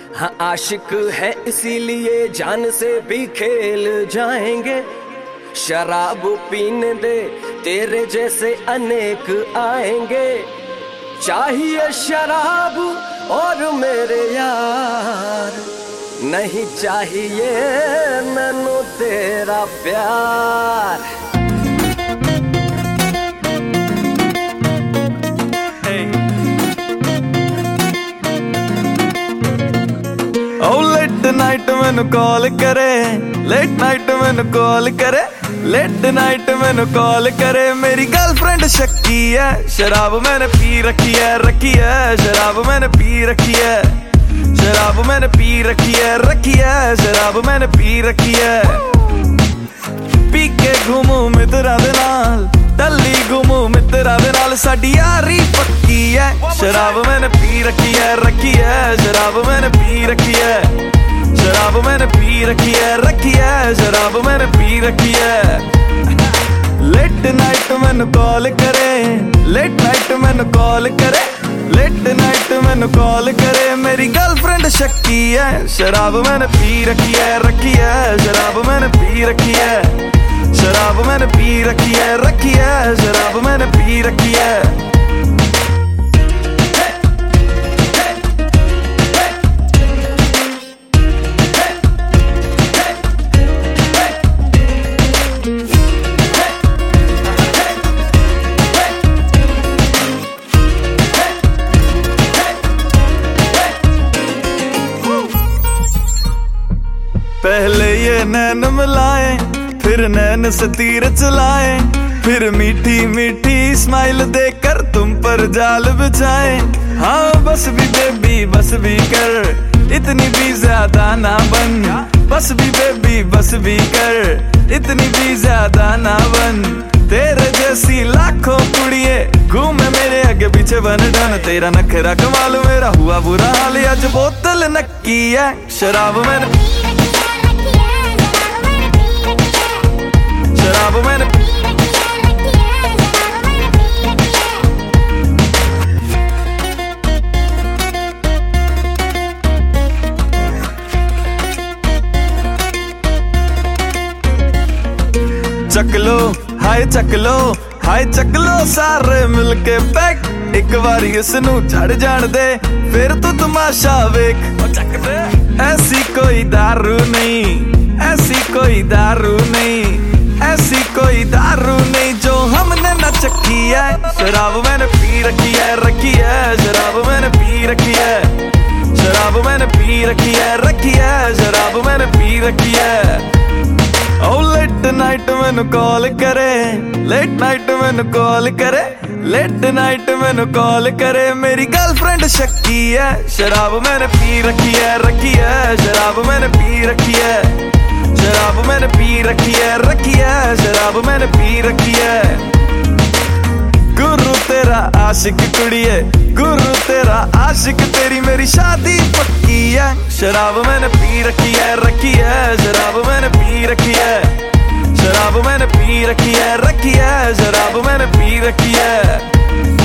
हाँ आशिक है इसीलिए जान से भी खेल जाएंगे। शराब पीने दे तेरे जैसे अनेक आएंगे। चाहिए शराब और मेरे यार, नहीं चाहिए मैनू तेरा प्यार। लेट नाइट मैनू कॉल करे, लेट नाइट मैनू कॉल करे, लेट नाइट मैनू कॉल करे। मेरी गर्लफ्रेंड शक्की है, शराब मैंने पी रखी है, रखी है शराब मैंने पी रखी है, शराब मैंने पी रखी है, रखी है शराब मैंने पी रखी है। पी के घूमू मित्रा दे नाल, टल्ली घूमू मित्रा दे नाल, साडी यारी पक्की है। शराब मैंने पी रखी है, रखी है शराब मैंने पी रखी है, शराब मैंने पी रखी है, रखी है शराब मैंने पी रखी है। लेट नाइट मैनू कॉल करे, लेट नाइट मैनू कॉल करे, लेट नाइट मैनू कॉल करे। मेरी गर्लफ्रेंड शक्की है, शराब मैंने पी रखी है, रखी है शराब मैंने पी रखी है, शराब मैंने पी रखी है, रखी है शराब मैंने पी रखी है। पहले ये नैन मिलाए, फिर नैन से तीर चलाए, फिर मीठी मीठी स्माइल देकर तुम पर जाल बिछाए। हाँ बस भी बेबी बस भी कर, इतनी भी ज्यादा ना बन, बस भी बेबी बस भी कर, इतनी भी ज्यादा ना बन। तेरे जैसी लाखों कुड़िए घूमे मेरे आगे पीछे बन डन, तेरा नखरा कमाल मेरा हुआ बुरा हाल। आज बोतल नक्की है, शराब मैंने शराब मैंने चक लो हाय चक लो, हाय चक लो सारे मिलके पैक। एक बारी इसनू झड़ जान दे, फिर तू तमाशा वेख। चक दे ऐसी कोई दारू नहीं, ऐसी कोई दारू नहीं, ऐसी कोई दारू नहीं जो हमने न चखी है। शराब मैंने पी रखी है, रखी है शराब मैंने पी रखी है, शराब मैंने पी रखी है, रखी है शराब मैंने पी रखी है। ओ लेट नाइट मैनू कॉल करे, लेट नाइट मैनू कॉल करे, लेट नाइट मैनू कॉल करे। मेरी गर्लफ्रेंड शक्की है, शराब मैंने पी रखी है, रखी है शराब मैंने पी रखी है, शराब मैंने पी रखी है, रखी है शराब मैंने पी रखी है। गुरु तेरा आशिक कुड़िए, गुरु तेरा आशिक, तेरी मेरी शादी पक्की है। शराब मैंने पी रखी है, रखी है शराब मैंने पी रखी है, शराब मैंने पी रखी है, रखी है शराब मैंने पी रखी है।